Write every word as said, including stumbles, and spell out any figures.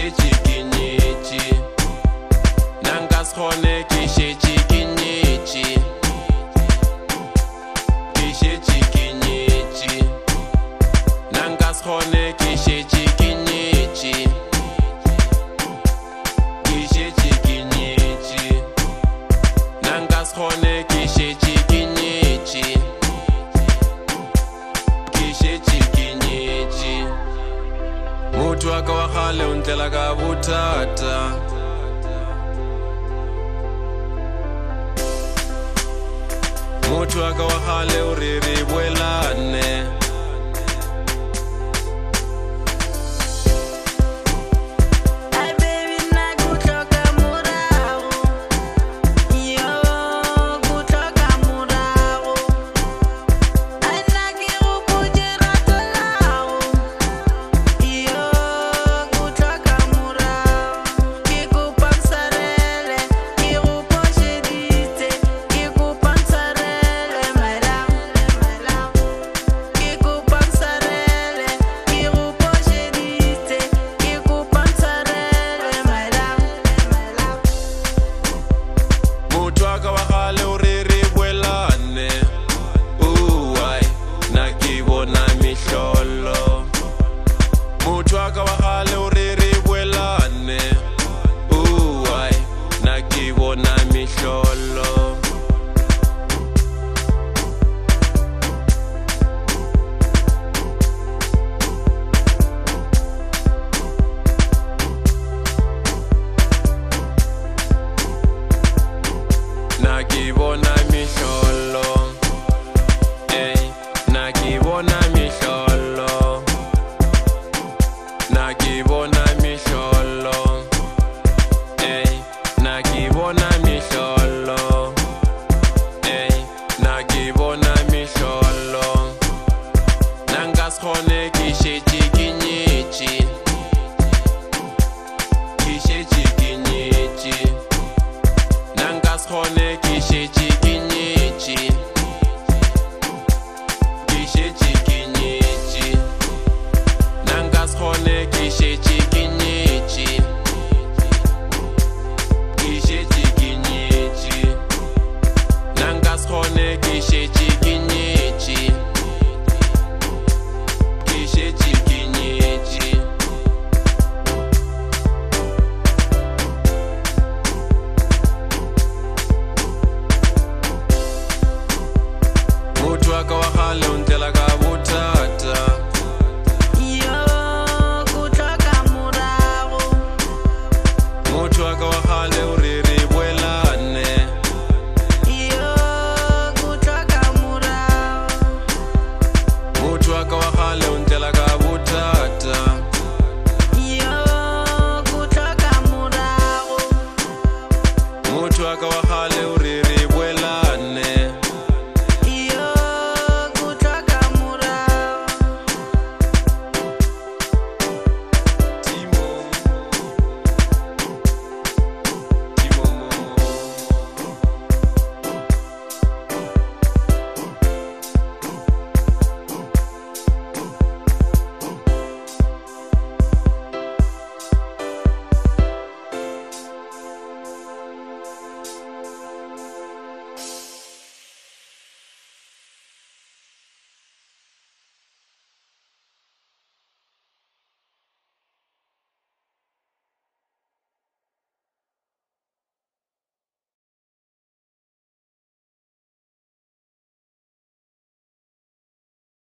šetše ke nyetše nanka se kgone ke šetše ke nyetše ke šetše ke nyetše nanka se kgone ke šetše ke nyetše ke šetše ke nyetše nanka se kgone ke šetše ke nyetše ke šetše ke nyetše motho wa ka wa kgale o ntlela ka bothata motho wa ka wa kgale o re re boelane motho wa ka wa kgale o re re boelane uai na ke bona mehlolo na ke bona mehlolo eh na ke bona mehlolo na ke bona mehlolo